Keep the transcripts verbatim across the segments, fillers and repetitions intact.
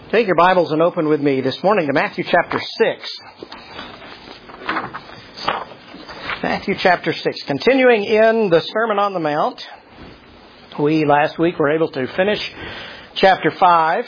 Take your Bibles and open with me this morning to Matthew chapter six. Matthew chapter six. Continuing in the Sermon on the Mount, we last week were able to finish chapter five.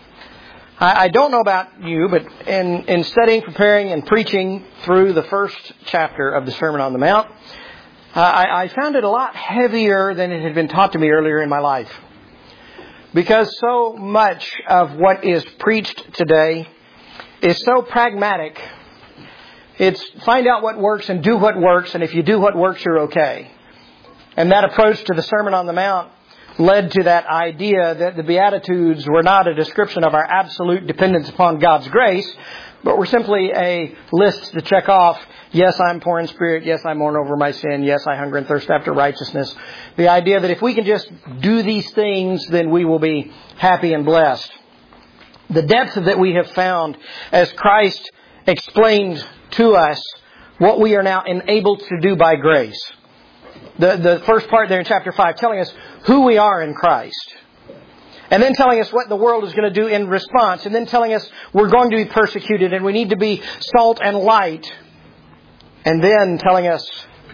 I, I don't know about you, but in, in studying, preparing, and preaching through the first chapter of the Sermon on the Mount, uh, I, I found it a lot heavier than it had been taught to me earlier in my life. Because so much of what is preached today is so pragmatic. It's find out what works and do what works, and if you do what works, you're okay. And that approach to the Sermon on the Mount led to that idea that the Beatitudes were not a description of our absolute dependence upon God's grace, but were simply a list to check off. Yes, I'm poor in spirit. Yes, I mourn over my sin. Yes, I hunger and thirst after righteousness. The idea that if we can just do these things, then we will be happy and blessed. The depth that we have found as Christ explained to us what we are now enabled to do by grace. The, the first part there in chapter five telling us who we are in Christ. And then telling us what the world is going to do in response. And then telling us we're going to be persecuted and we need to be salt and light. And then telling us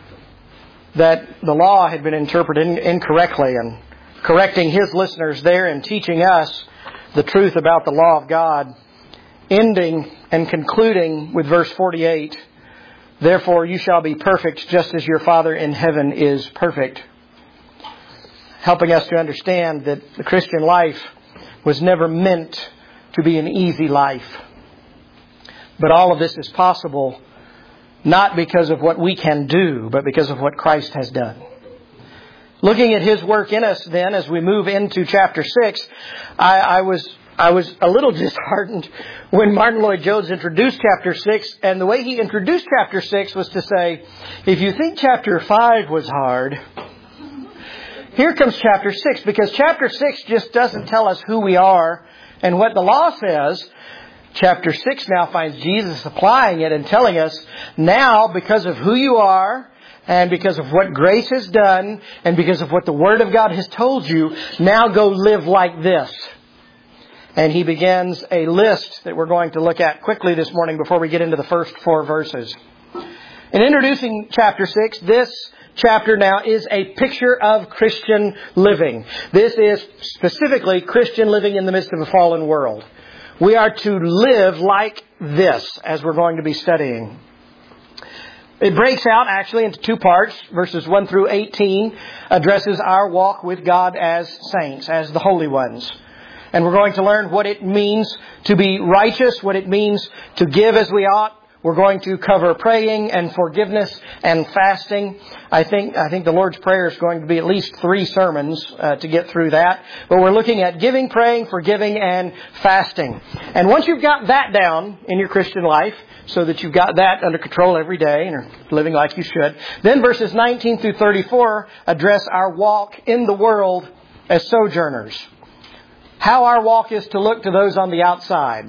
that the law had been interpreted incorrectly and correcting His listeners there and teaching us the truth about the law of God. Ending and concluding with verse forty-eight. Therefore you shall be perfect just as your Father in heaven is perfect. Helping us to understand that the Christian life was never meant to be an easy life. But all of this is possible not because of what we can do, but because of what Christ has done. Looking at His work in us then, as we move into chapter six, I, I was I was a little disheartened when Martin Lloyd-Jones introduced chapter six, and the way he introduced chapter six was to say, if you think chapter five was hard, here comes chapter six, because chapter six just doesn't tell us who we are and what the law says. Chapter six now finds Jesus applying it and telling us, now because of who you are and because of what grace has done and because of what the Word of God has told you, now go live like this. And he begins a list that we're going to look at quickly this morning before we get into the first four verses. In introducing chapter six, this chapter now is a picture of Christian living. This is specifically Christian living in the midst of a fallen world. We are to live like this as we're going to be studying. It breaks out actually into two parts. Verses one through eighteen addresses our walk with God as saints, as the holy ones. And we're going to learn what it means to be righteous, what it means to give as we ought. We're going to cover praying and forgiveness and fasting. I think I think the Lord's Prayer is going to be at least three sermons uh, to get through that. But we're looking at giving, praying, forgiving, and fasting. And once you've got that down in your Christian life, so that you've got that under control every day and are living like you should, then verses nineteen through thirty-four address our walk in the world as sojourners. How our walk is to look to those on the outside.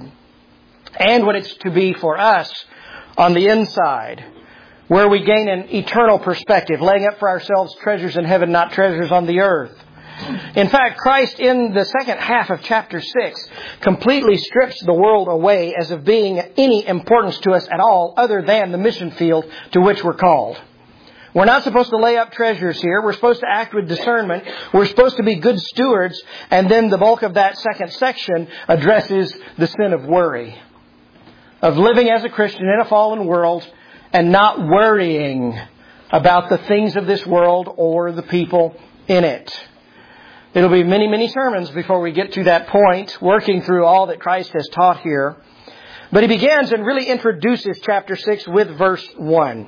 And what it's to be for us on the inside, where we gain an eternal perspective, laying up for ourselves treasures in heaven, not treasures on the earth. In fact, Christ in the second half of chapter six completely strips the world away as of being any importance to us at all other than the mission field to which we're called. We're not supposed to lay up treasures here. We're supposed to act with discernment. We're supposed to be good stewards. And then the bulk of that second section addresses the sin of worry. Of living as a Christian in a fallen world and not worrying about the things of this world or the people in it. It'll be many, many sermons before we get to that point, working through all that Christ has taught here. But he begins and really introduces chapter six with verse one.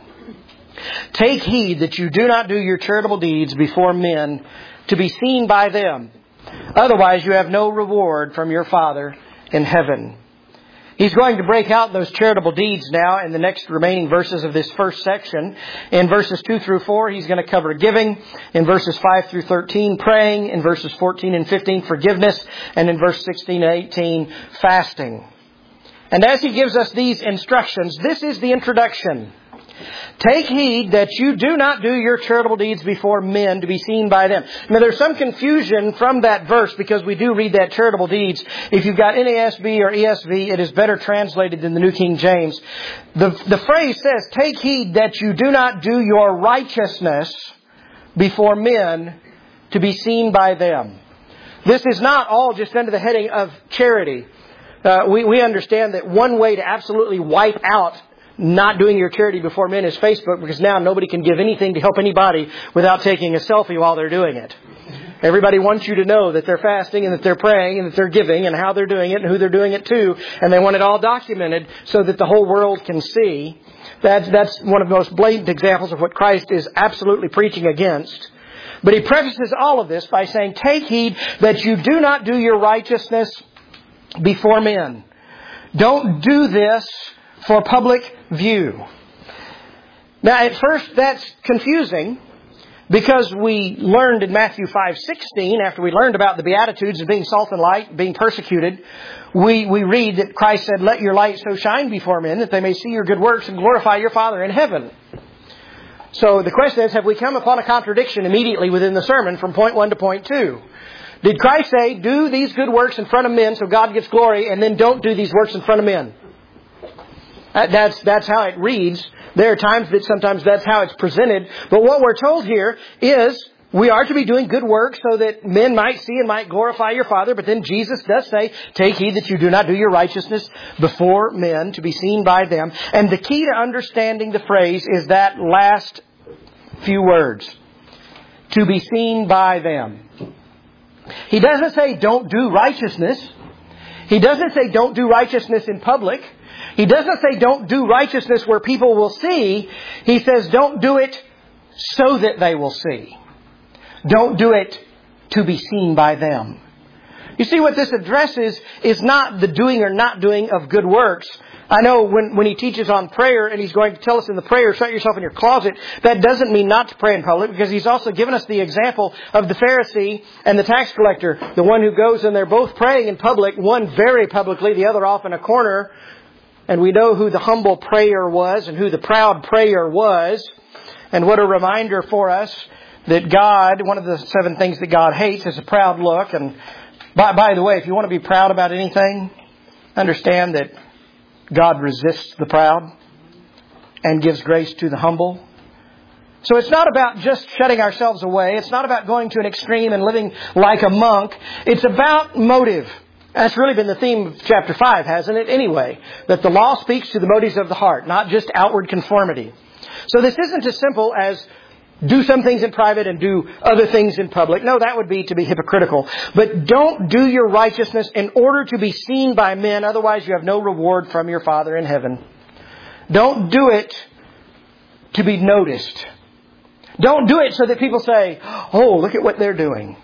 Take heed that you do not do your charitable deeds before men to be seen by them. Otherwise you have no reward from your Father in heaven. He's going to break out those charitable deeds now in the next remaining verses of this first section. In verses two through four, he's going to cover giving. In verses five through thirteen, praying. In verses fourteen and fifteen, forgiveness. And in verse sixteen and eighteen, fasting. And as he gives us these instructions, this is the introduction. Take heed that you do not do your charitable deeds before men to be seen by them. Now there's some confusion from that verse because we do read that charitable deeds. If you've got N A S B or E S V, it is better translated than the New King James. The, the phrase says, take heed that you do not do your righteousness before men to be seen by them. This is not all just under the heading of charity. Uh, we, we understand that one way to absolutely wipe out not doing your charity before men is Facebook, because now nobody can give anything to help anybody without taking a selfie while they're doing it. Everybody wants you to know that they're fasting and that they're praying and that they're giving and how they're doing it and who they're doing it to. And they want it all documented so that the whole world can see. That's, that's one of the most blatant examples of what Christ is absolutely preaching against. But He prefaces all of this by saying, take heed that you do not do your righteousness before men. Don't do this for public view. Now, at first, that's confusing because we learned in Matthew five sixteen, after we learned about the Beatitudes of being salt and light, being persecuted, we, we read that Christ said, let your light so shine before men that they may see your good works and glorify your Father in heaven. So the question is, have we come upon a contradiction immediately within the sermon from point one to point two? Did Christ say, do these good works in front of men so God gets glory, and then don't do these works in front of men? That's, that's how it reads. There are times that sometimes that's how it's presented. But what we're told here is we are to be doing good works so that men might see and might glorify your Father. But then Jesus does say, take heed that you do not do your righteousness before men to be seen by them. And the key to understanding the phrase is that last few words. To be seen by them. He doesn't say don't do righteousness. He doesn't say don't do righteousness in public. He doesn't say don't do righteousness where people will see. He says don't do it so that they will see. Don't do it to be seen by them. You see, what this addresses is not the doing or not doing of good works. I know when, when he teaches on prayer and he's going to tell us in the prayer, shut yourself in your closet, that doesn't mean not to pray in public, because he's also given us the example of the Pharisee and the tax collector, the one who goes and they're both praying in public, one very publicly, the other off in a corner. And we know who the humble prayer was and who the proud prayer was. And what a reminder for us that God, one of the seven things that God hates is a proud look. And by, by the way, if you want to be proud about anything, understand that God resists the proud and gives grace to the humble. So it's not about just shutting ourselves away. It's not about going to an extreme and living like a monk. It's about motive. That's really been the theme of chapter five, hasn't it? Anyway, that the law speaks to the motives of the heart, not just outward conformity. So this isn't as simple as do some things in private and do other things in public. No, that would be to be hypocritical. But don't do your righteousness in order to be seen by men. Otherwise, you have no reward from your Father in heaven. Don't do it to be noticed. Don't do it so that people say, oh, look at what they're doing.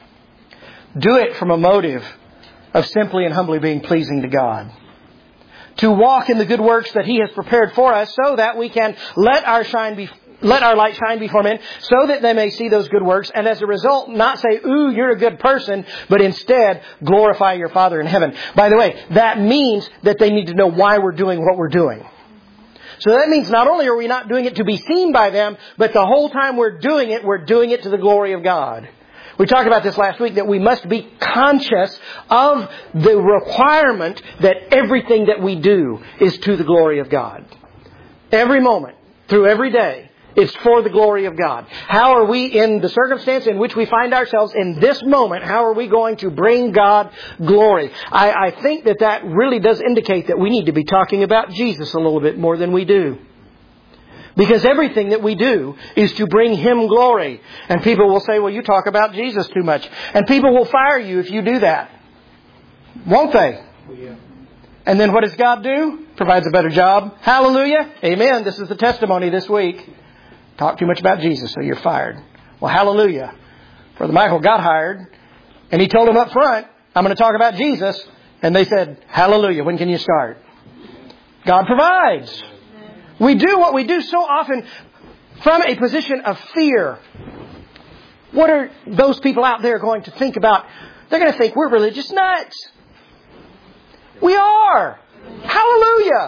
Do it from a motive of simply and humbly being pleasing to God. To walk in the good works that He has prepared for us so that we can let our shine be, let our light shine before men so that they may see those good works, and as a result not say, ooh, you're a good person, but instead glorify your Father in heaven. By the way, that means that they need to know why we're doing what we're doing. So that means not only are we not doing it to be seen by them, but the whole time we're doing it, we're doing it to the glory of God. We talked about this last week, that we must be conscious of the requirement that everything that we do is to the glory of God. Every moment, through every day, it's for the glory of God. How are we, in the circumstance in which we find ourselves in this moment, how are we going to bring God glory? I, I think that that really does indicate that we need to be talking about Jesus a little bit more than we do. Because everything that we do is to bring Him glory. And people will say, well, you talk about Jesus too much. And people will fire you if you do that. Won't they? Yeah. And then what does God do? Provides a better job. Hallelujah. Amen. This is the testimony this week. Talk too much about Jesus, so you're fired. Well, hallelujah. Brother Michael got hired, and he told them up front, I'm going to talk about Jesus. And they said, hallelujah. When can you start? God provides. We do what we do so often from a position of fear. What are those people out there going to think about? They're going to think we're religious nuts. We are. Hallelujah.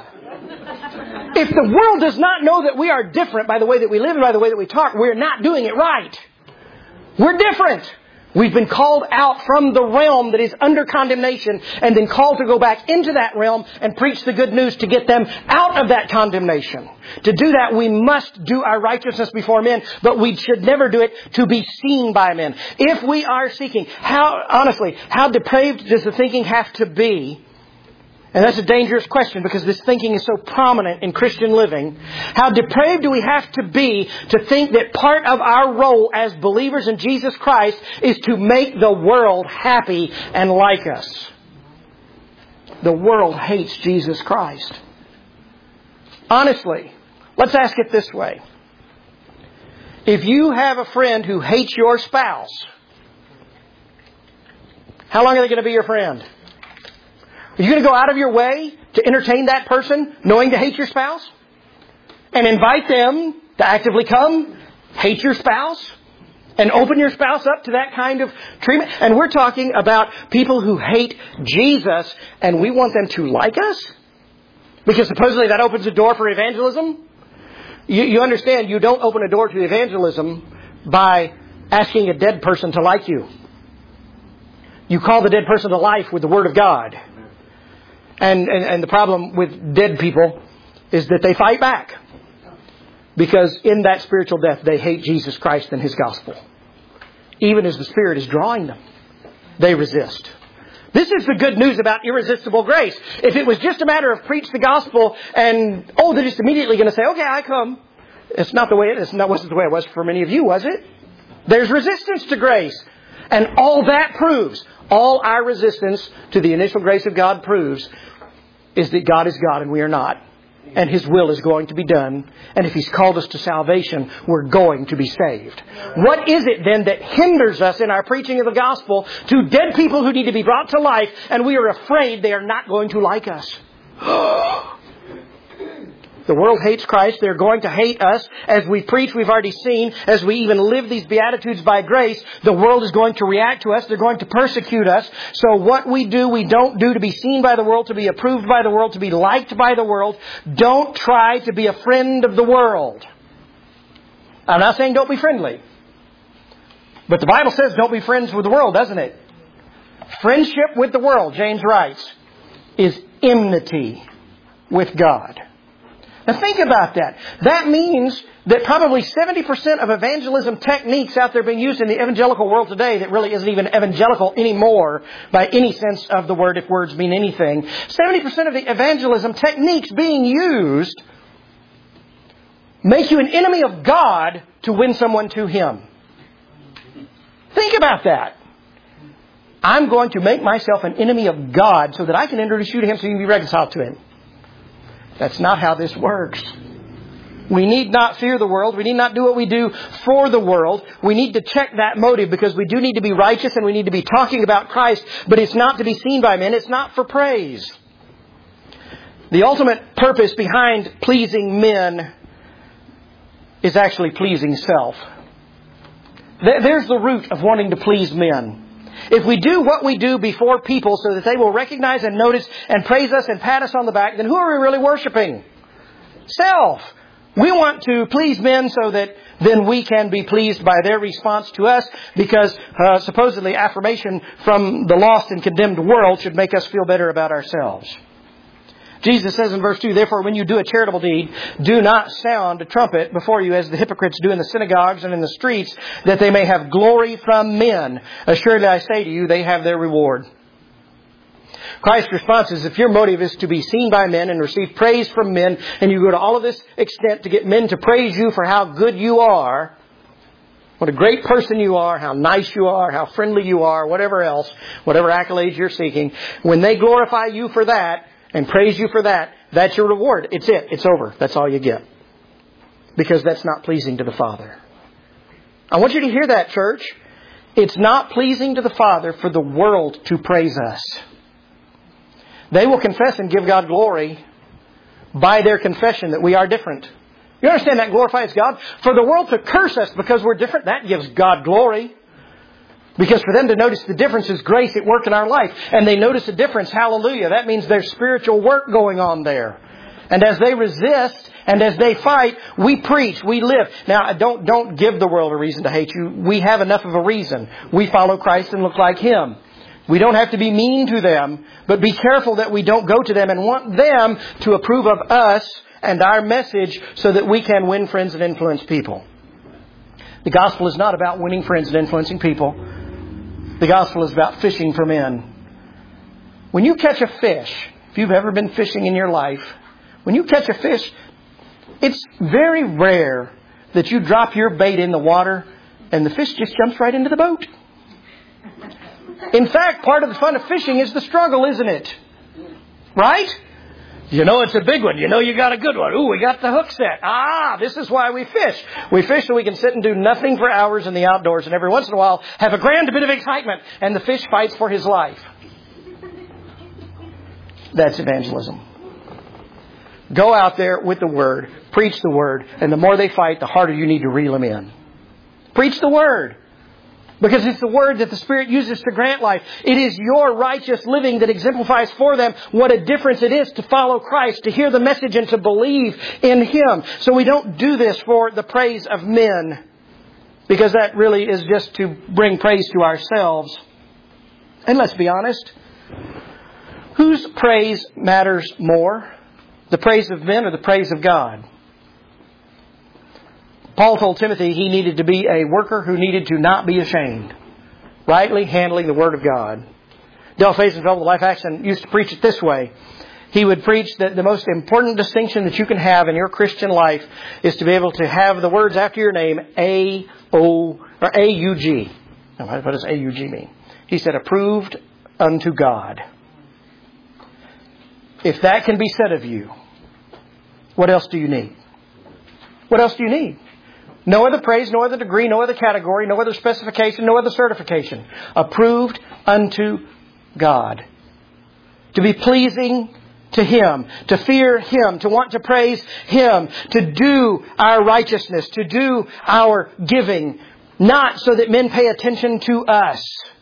If the world does not know that we are different by the way that we live and by the way that we talk, we're not doing it right. We're different. We've been called out from the realm that is under condemnation and then called to go back into that realm and preach the good news to get them out of that condemnation. To do that, we must do our righteousness before men, but we should never do it to be seen by men. If we are seeking, how, honestly, how depraved does the thinking have to be? And that's a dangerous question because this thinking is so prominent in Christian living. How depraved do we have to be to think that part of our role as believers in Jesus Christ is to make the world happy and like us? The world hates Jesus Christ. Honestly, let's ask it this way. If you have a friend who hates your spouse, how long are they going to be your friend? Are you going to go out of your way to entertain that person knowing to hate your spouse? And invite them to actively come hate your spouse? And open your spouse up to that kind of treatment? And we're talking about people who hate Jesus and we want them to like us? Because supposedly that opens a door for evangelism? You, you understand, you don't open a door to evangelism by asking a dead person to like you. You call the dead person to life with the Word of God. And, and, and the problem with dead people is that they fight back. Because in that spiritual death, they hate Jesus Christ and His gospel. Even as the Spirit is drawing them, they resist. This is the good news about irresistible grace. If it was just a matter of preach the gospel and, oh, they're just immediately going to say, okay, I come. It's not the way it is. That wasn't the way it was for many of you, was it? There's resistance to grace. And all that proves, all our resistance to the initial grace of God proves, is that God is God and we are not. And His will is going to be done. And if He's called us to salvation, we're going to be saved. What is it then that hinders us in our preaching of the gospel to dead people who need to be brought to life and we are afraid they are not going to like us? The world hates Christ. They're going to hate us. As we preach, we've already seen, as we even live these Beatitudes by grace, the world is going to react to us. They're going to persecute us. So what we do, we don't do to be seen by the world, to be approved by the world, to be liked by the world. Don't try to be a friend of the world. I'm not saying don't be friendly. But the Bible says don't be friends with the world, doesn't it? Friendship with the world, James writes, is enmity with God. Now think about that. That means that probably seventy percent of evangelism techniques out there being used in the evangelical world today that really isn't even evangelical anymore by any sense of the word, if words mean anything. seventy percent of the evangelism techniques being used make you an enemy of God to win someone to Him. Think about that. I'm going to make myself an enemy of God so that I can introduce you to Him so you can be reconciled to Him. That's not how this works. We need not fear the world. We need not do what we do for the world. We need to check that motive because we do need to be righteous and we need to be talking about Christ. But it's not to be seen by men. It's not for praise. The ultimate purpose behind pleasing men is actually pleasing self. There's the root of wanting to please men. If we do what we do before people so that they will recognize and notice and praise us and pat us on the back, then who are we really worshiping? Self. We want to please men so that then we can be pleased by their response to us because uh, supposedly affirmation from the lost and condemned world should make us feel better about ourselves. Jesus says in verse two, therefore, when you do a charitable deed, do not sound a trumpet before you as the hypocrites do in the synagogues and in the streets, that they may have glory from men. Assuredly, I say to you, they have their reward. Christ's response is, if your motive is to be seen by men and receive praise from men, and you go to all of this extent to get men to praise you for how good you are, what a great person you are, how nice you are, how friendly you are, whatever else, whatever accolades you're seeking, when they glorify you for that, and praise you for that, that's your reward. It's it. It's over. That's all you get. Because that's not pleasing to the Father. I want you to hear that, church. It's not pleasing to the Father for the world to praise us. They will confess and give God glory by their confession that we are different. You understand that glorifies God? For the world to curse us because we're different, that gives God glory. Because for them to notice the difference is grace at work in our life. And they notice a difference. Hallelujah. That means there's spiritual work going on there. And as they resist and as they fight, we preach, we live. Now, don't, don't give the world a reason to hate you. We have enough of a reason. We follow Christ and look like Him. We don't have to be mean to them, but be careful that we don't go to them and want them to approve of us and our message so that we can win friends and influence people. The gospel is not about winning friends and influencing people. The gospel is about fishing for men. When you catch a fish, if you've ever been fishing in your life, when you catch a fish, it's very rare that you drop your bait in the water and the fish just jumps right into the boat. In fact, part of the fun of fishing is the struggle, isn't it? Right? You know it's a big one. You know you got a good one. Ooh, we got the hook set. Ah, this is why we fish. We fish so we can sit and do nothing for hours in the outdoors and every once in a while have a grand bit of excitement. And the fish fights for his life. That's evangelism. Go out there with the Word. Preach the Word. And the more they fight, the harder you need to reel them in. Preach the Word. Because it's the Word that the Spirit uses to grant life. It is your righteous living that exemplifies for them what a difference it is to follow Christ, to hear the message and to believe in Him. So we don't do this for the praise of men, because that really is just to bring praise to ourselves. And let's be honest, whose praise matters more? The praise of men or the praise of God? Paul told Timothy he needed to be a worker who needed to not be ashamed, rightly handling the Word of God. Del Fazenfeld of the Life Action used to preach it this way. He would preach that the most important distinction that you can have in your Christian life is to be able to have the words after your name A O or A U G. Now, what does A U G mean? He said, approved unto God. If that can be said of you, what else do you need? What else do you need? No other praise, no other degree, no other category, no other specification, no other certification. Approved unto God. To be pleasing to Him, to fear Him, to want to praise Him, to do our righteousness, to do our giving, not so that men pay attention to us,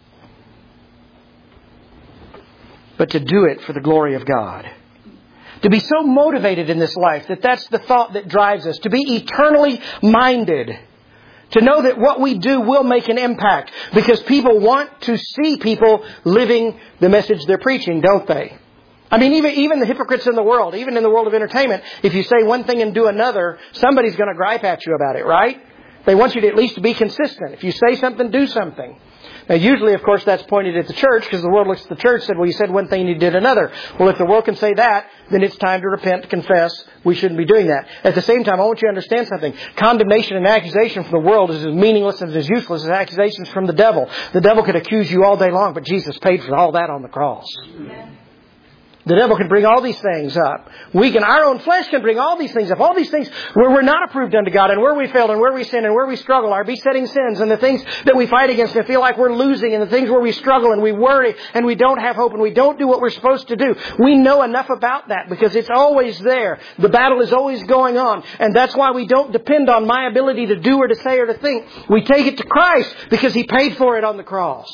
but to do it for the glory of God. To be so motivated in this life that that's the thought that drives us. To be eternally minded. To know that what we do will make an impact. Because people want to see people living the message they're preaching, don't they? I mean, even, even the hypocrites in the world, even in the world of entertainment, if you say one thing and do another, somebody's going to gripe at you about it, right? They want you to at least be consistent. If you say something, do something. Now, usually, of course, that's pointed at the church, because the world looks at the church and said, well, you said one thing and you did another. Well, if the world can say that, then it's time to repent, to confess. We shouldn't be doing that. At the same time, I want you to understand something. Condemnation and accusation from the world is as meaningless and as useless as accusations from the devil. The devil could accuse you all day long, but Jesus paid for all that on the cross. Amen. The devil can bring all these things up. We can, our own flesh can bring all these things up. All these things where we're not approved unto God, and where we failed, and where we sin, and where we struggle, our besetting sins, and the things that we fight against and feel like we're losing, and the things where we struggle and we worry and we don't have hope and we don't do what we're supposed to do. We know enough about that because it's always there. The battle is always going on. And that's why we don't depend on my ability to do or to say or to think. We take it to Christ because He paid for it on the cross.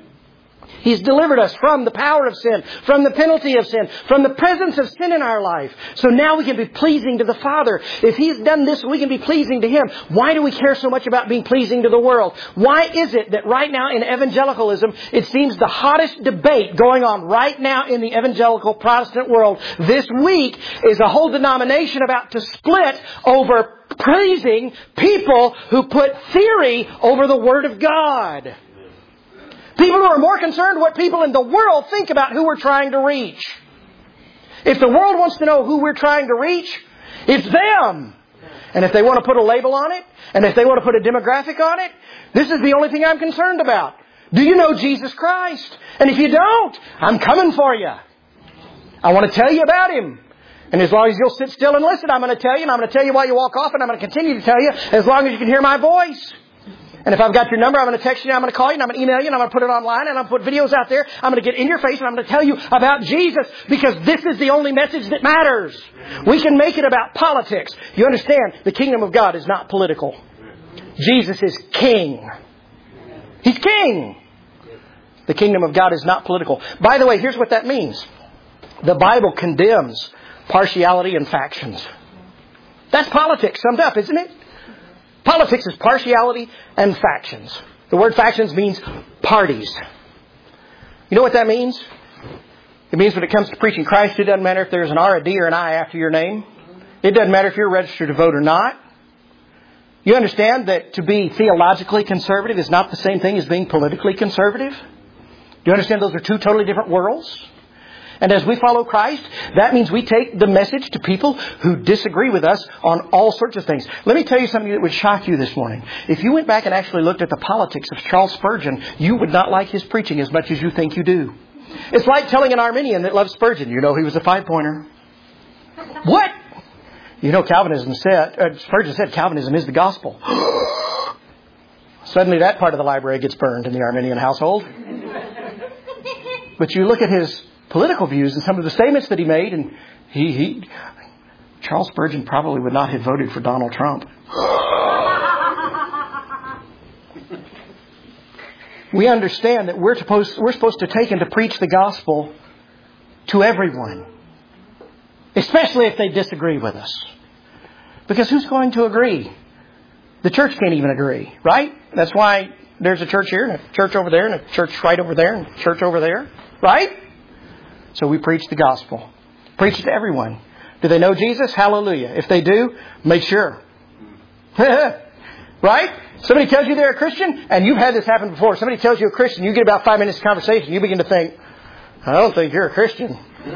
He's delivered us from the power of sin, from the penalty of sin, from the presence of sin in our life. So now we can be pleasing to the Father. If He's done this, we can be pleasing to Him. Why do we care so much about being pleasing to the world? Why is it that right now in evangelicalism, it seems the hottest debate going on right now in the evangelical Protestant world this week is a whole denomination about to split over praising people who put theory over the Word of God. People who are more concerned what people in the world think about who we're trying to reach. If the world wants to know who we're trying to reach, it's them. And if they want to put a label on it, and if they want to put a demographic on it, this is the only thing I'm concerned about. Do you know Jesus Christ? And if you don't, I'm coming for you. I want to tell you about Him. And as long as you'll sit still and listen, I'm going to tell you, and I'm going to tell you while you walk off, and I'm going to continue to tell you as long as you can hear my voice. And if I've got your number, I'm going to text you, I'm going to call you, and I'm going to email you, and I'm going to put it online, and I'm going to put videos out there. I'm going to get in your face, and I'm going to tell you about Jesus, because this is the only message that matters. We can make it about politics. You understand, the kingdom of God is not political. Jesus is King. He's King. The kingdom of God is not political. By the way, here's what that means. The Bible condemns partiality and factions. That's politics summed up, isn't it? Politics is partiality and factions. The word factions means parties. You know what that means? It means when it comes to preaching Christ, it doesn't matter if there's an R, a D, or an I after your name. It doesn't matter if you're registered to vote or not. You understand that to be theologically conservative is not the same thing as being politically conservative? Do you understand those are two totally different worlds? And as we follow Christ, that means we take the message to people who disagree with us on all sorts of things. Let me tell you something that would shock you this morning. If you went back and actually looked at the politics of Charles Spurgeon, you would not like his preaching as much as you think you do. It's like telling an Arminian that loves Spurgeon, you know he was a five-pointer. What? You know Calvinism said, uh, Spurgeon said Calvinism is the gospel. Suddenly that part of the library gets burned in the Arminian household. But you look at his political views and some of the statements that he made, and he, he Charles Spurgeon probably would not have voted for Donald Trump. We understand that we're supposed, we're supposed to take and to preach the gospel to everyone. Especially if they disagree with us. Because who's going to agree? The church can't even agree, right? That's why there's a church here and a church over there and a church right over there and a church over there, right? So we preach the gospel. Preach it to everyone. Do they know Jesus? Hallelujah. If they do, make sure. Right? Somebody tells you they're a Christian, and you've had this happen before. Somebody tells you a Christian, you get about five minutes of conversation, you begin to think, I don't think you're a Christian.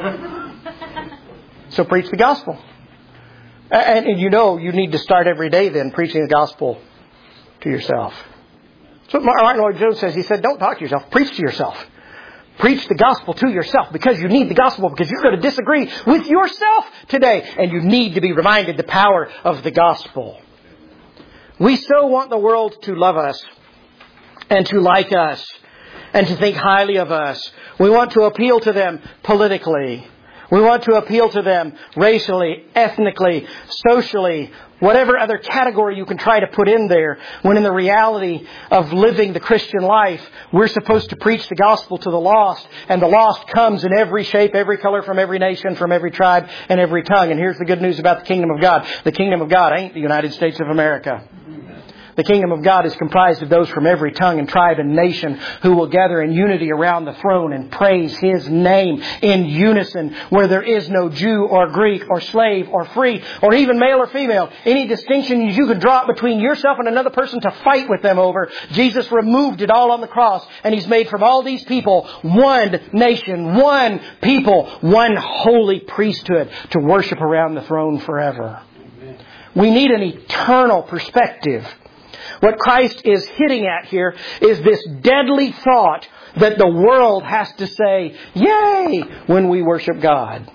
So preach the gospel. And, and you know you need to start every day then preaching the gospel to yourself. So Martin Lloyd-Jones says, he said, don't talk to yourself, preach to yourself. Preach the gospel to yourself because you need the gospel, because you're going to disagree with yourself today. And you need to be reminded the power of the gospel. We so want the world to love us and to like us and to think highly of us. We want to appeal to them politically. We want to appeal to them racially, ethnically, socially, whatever other category you can try to put in there. When in the reality of living the Christian life, we're supposed to preach the gospel to the lost. And the lost comes in every shape, every color, from every nation, from every tribe, and every tongue. And here's the good news about the kingdom of God. The kingdom of God ain't the United States of America. The kingdom of God is comprised of those from every tongue and tribe and nation who will gather in unity around the throne and praise His name in unison, where there is no Jew or Greek or slave or free or even male or female. Any distinction you could draw between yourself and another person to fight with them over, Jesus removed it all on the cross, and He's made from all these people one nation, one people, one holy priesthood to worship around the throne forever. Amen. We need an eternal perspective. What Christ is hitting at here is this deadly thought that the world has to say, yay, when we worship God.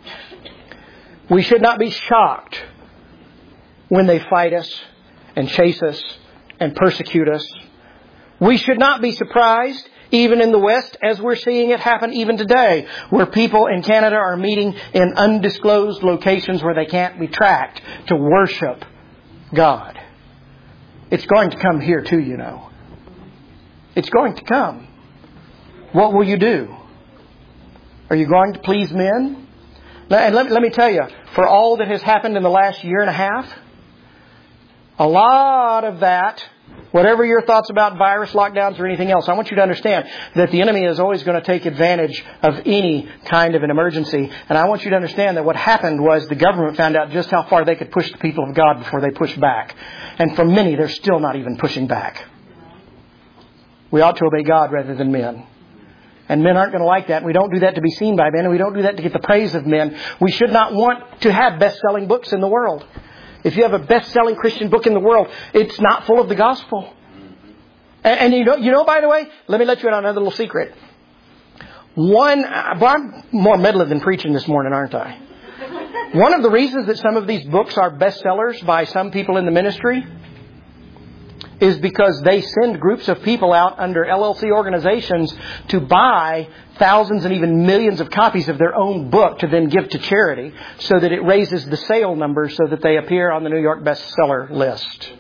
We should not be shocked when they fight us and chase us and persecute us. We should not be surprised, even in the West, as we're seeing it happen even today, where people in Canada are meeting in undisclosed locations where they can't be tracked to worship God. It's going to come here too, you know. It's going to come. What will you do? Are you going to please men? And let, let me tell you, for all that has happened in the last year and a half, a lot of that, whatever your thoughts about virus lockdowns or anything else, I want you to understand that the enemy is always going to take advantage of any kind of an emergency. And I want you to understand that what happened was the government found out just how far they could push the people of God before they pushed back. And for many, they're still not even pushing back. We ought to obey God rather than men. And men aren't going to like that. We don't do that to be seen by men, and we don't do that to get the praise of men. We should not want to have best-selling books in the world. If you have a best-selling Christian book in the world, it's not full of the gospel. And, and you know, you know, by the way, let me let you in on another little secret. One, I'm more meddling than preaching this morning, aren't I? One of the reasons that some of these books are bestsellers by some people in the ministry is because they send groups of people out under L L C organizations to buy thousands and even millions of copies of their own book to then give to charity, so that it raises the sale number so that they appear on the New York bestseller list.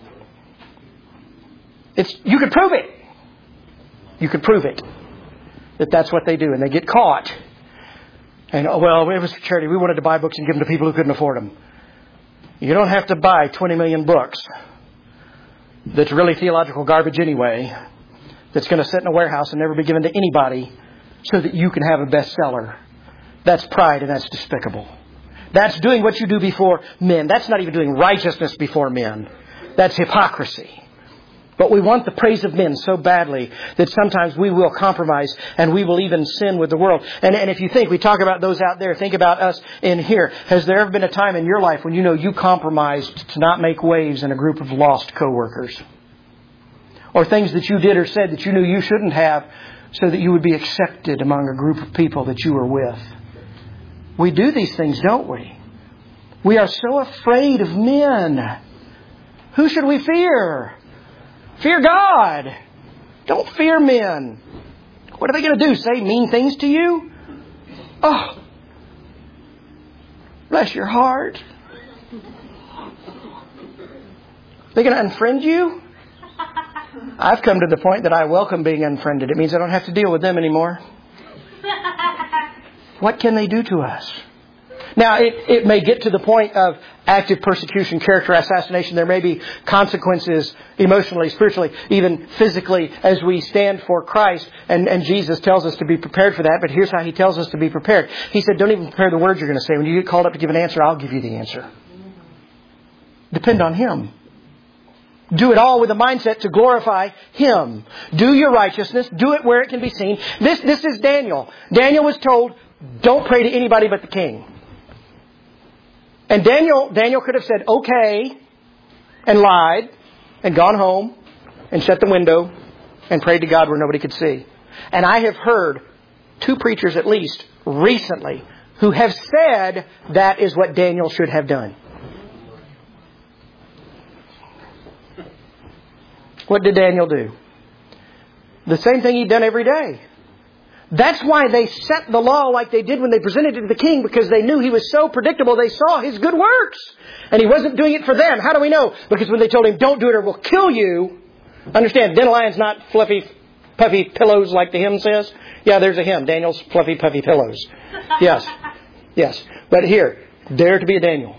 It's, you could prove it. You could prove it. That that's what they do. And they get caught. And, oh, well, it was for charity. We wanted to buy books and give them to people who couldn't afford them. You don't have to buy twenty million books that's really theological garbage anyway, that's going to sit in a warehouse and never be given to anybody so that you can have a bestseller. That's pride, and that's despicable. That's doing what you do before men. That's not even doing righteousness before men. That's hypocrisy. But we want the praise of men so badly that sometimes we will compromise and we will even sin with the world. And, and if you think, we talk about those out there, think about us in here. Has there ever been a time in your life when you know you compromised to not make waves in a group of lost coworkers? Or things that you did or said that you knew you shouldn't have so that you would be accepted among a group of people that you were with? We do these things, don't we? We are so afraid of men. Who should we fear? Fear God. Don't fear men. What are they going to do? Say mean things to you? Oh, bless your heart. They're going to unfriend you? I've come to the point that I welcome being unfriended. It means I don't have to deal with them anymore. What can they do to us? Now, it, it may get to the point of active persecution, character assassination. There may be consequences emotionally, spiritually, even physically as we stand for Christ. And, and Jesus tells us to be prepared for that. But here's how He tells us to be prepared. He said, don't even prepare the words you're going to say. When you get called up to give an answer, I'll give you the answer. Depend on Him. Do it all with a mindset to glorify Him. Do your righteousness. Do it where it can be seen. This, this is Daniel. Daniel was told, don't pray to anybody but the king. And Daniel, Daniel could have said, okay, and lied, and gone home, and shut the window, and prayed to God where nobody could see. And I have heard two preachers at least recently who have said that is what Daniel should have done. What did Daniel do? The same thing he'd done every day. That's why they set the law like they did when they presented it to the king, because they knew he was so predictable. They saw his good works. And he wasn't doing it for them. How do we know? Because when they told him, don't do it or we'll kill you. Understand, Dandelions not fluffy, puffy pillows like the hymn says. Yeah, there's a hymn. Daniel's fluffy, puffy pillows. Yes. Yes. But here, dare to be a Daniel.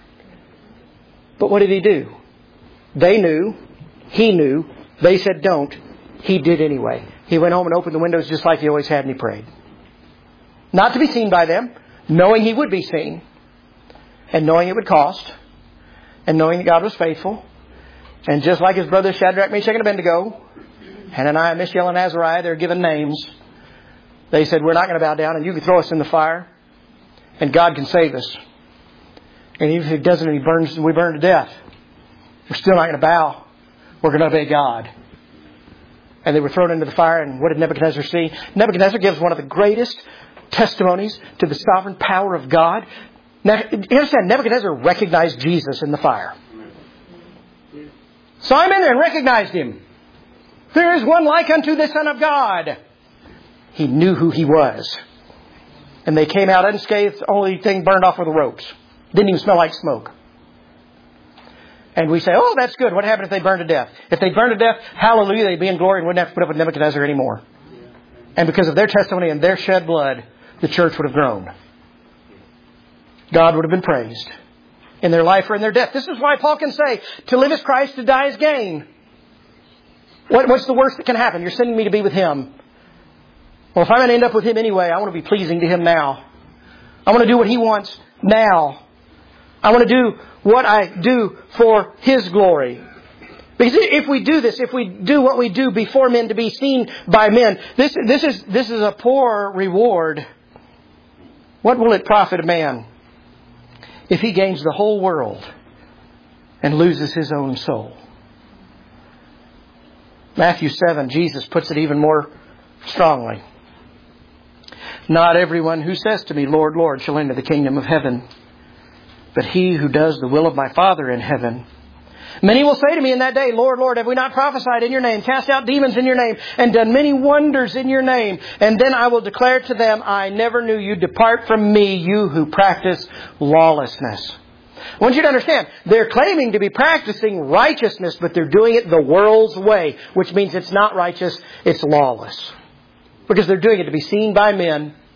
But what did he do? They knew. He knew. They said don't. He did anyway. He went home and opened the windows just like he always had, and he prayed. Not to be seen by them, knowing he would be seen, and knowing it would cost, and knowing that God was faithful. And just like his brothers Shadrach, Meshach, and Abednego, Hananiah, Mishael, and Azariah, they're given names. They said, we're not going to bow down, and you can throw us in the fire, and God can save us. And even if He doesn't, and He burns, we burn to death, we're still not going to bow. We're going to obey God. And they were thrown into the fire, and what did Nebuchadnezzar see? Nebuchadnezzar gives one of the greatest testimonies to the sovereign power of God. Now, you understand, Nebuchadnezzar recognized Jesus in the fire. Saw Him in there and recognized Him. There is one like unto the Son of God. He knew who He was. And they came out unscathed. The only thing burned off were the ropes. Didn't even smell like smoke. And we say, oh, that's good. What happened if they burned to death? If they burned to death, hallelujah, they'd be in glory and wouldn't have to put up with Nebuchadnezzar anymore. And because of their testimony and their shed blood, the church would have grown. God would have been praised in their life or in their death. This is why Paul can say, to live is Christ, to die is gain. What, what's the worst that can happen? You're sending me to be with Him. Well, if I'm going to end up with Him anyway, I want to be pleasing to Him now. I want to do what He wants now. I want to do what I do for His glory. Because if we do this, if we do what we do before men to be seen by men, this, this is, this is a poor reward. What will it profit a man if he gains the whole world and loses his own soul? Matthew seven, Jesus puts it even more strongly. Not everyone who says to me, Lord, Lord, shall enter the kingdom of heaven, but he who does the will of my Father in heaven. Many will say to me in that day, Lord, Lord, have we not prophesied in your name, cast out demons in your name, and done many wonders in your name? And then I will declare to them, I never knew you. Depart from me, you who practice lawlessness. I want you to understand, they're claiming to be practicing righteousness, but they're doing it the world's way, which means it's not righteous, it's lawless. Because they're doing it to be seen by men,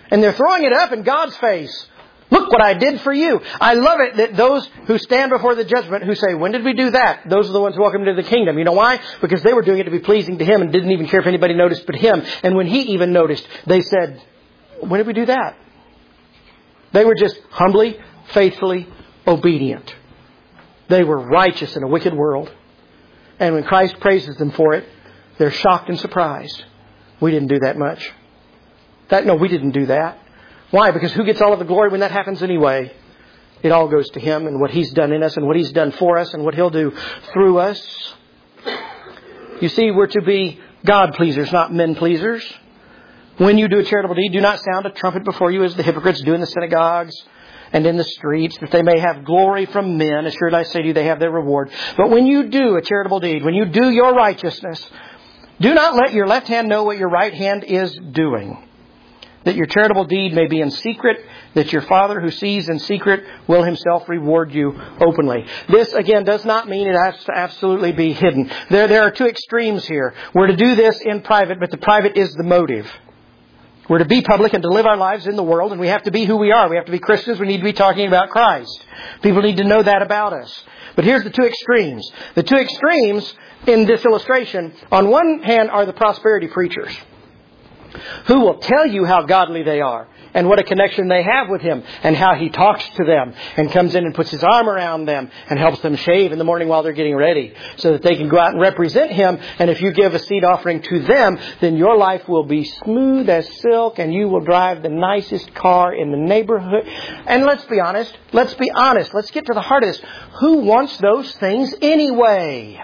And they're throwing it up in God's face. Look what I did for you. I love it that those who stand before the judgment who say, when did we do that? Those are the ones who welcome to the kingdom. You know why? Because they were doing it to be pleasing to Him and didn't even care if anybody noticed but Him. And when He even noticed, they said, when did we do that? They were just humbly, faithfully obedient. They were righteous in a wicked world. And when Christ praises them for it, they're shocked and surprised. We didn't do that much. That, no, we didn't do that. Why? Because who gets all of the glory when that happens anyway? It all goes to Him and what He's done in us and what He's done for us and what He'll do through us. You see, we're to be God pleasers, not men pleasers. When you do a charitable deed, do not sound a trumpet before you as the hypocrites do in the synagogues and in the streets, that they may have glory from men. Assuredly I say to you, they have their reward. But when you do a charitable deed, when you do your righteousness, do not let your left hand know what your right hand is doing, that your charitable deed may be in secret, that your Father who sees in secret will Himself reward you openly. This, again, does not mean it has to absolutely be hidden. There, there are two extremes here. We're to do this in private, but the private is the motive. We're to be public and to live our lives in the world, and we have to be who we are. We have to be Christians. We need to be talking about Christ. People need to know that about us. But here's the two extremes. The two extremes in this illustration, on one hand, are the prosperity preachers, who will tell you how godly they are and what a connection they have with Him and how He talks to them and comes in and puts His arm around them and helps them shave in the morning while they're getting ready so that they can go out and represent Him. And if you give a seed offering to them, then your life will be smooth as silk and you will drive the nicest car in the neighborhood. And let's be honest. Let's be honest. Let's get to the heart of this. Who wants those things anyway?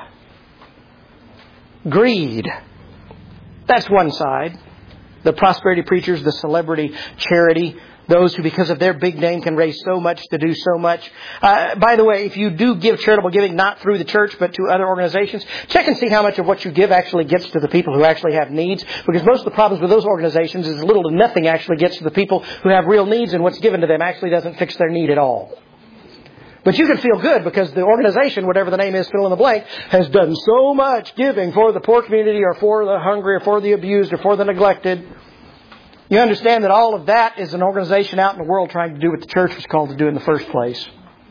Greed. That's one side. The prosperity preachers, the celebrity charity, those who because of their big name can raise so much to do so much. Uh, by the way, if you do give charitable giving not through the church but to other organizations, check and see how much of what you give actually gets to the people who actually have needs. Because most of the problems with those organizations is little to nothing actually gets to the people who have real needs, and what's given to them actually doesn't fix their need at all. But you can feel good because the organization, whatever the name is, fill in the blank, has done so much giving for the poor community or for the hungry or for the abused or for the neglected. You understand that all of that is an organization out in the world trying to do what the church was called to do in the first place.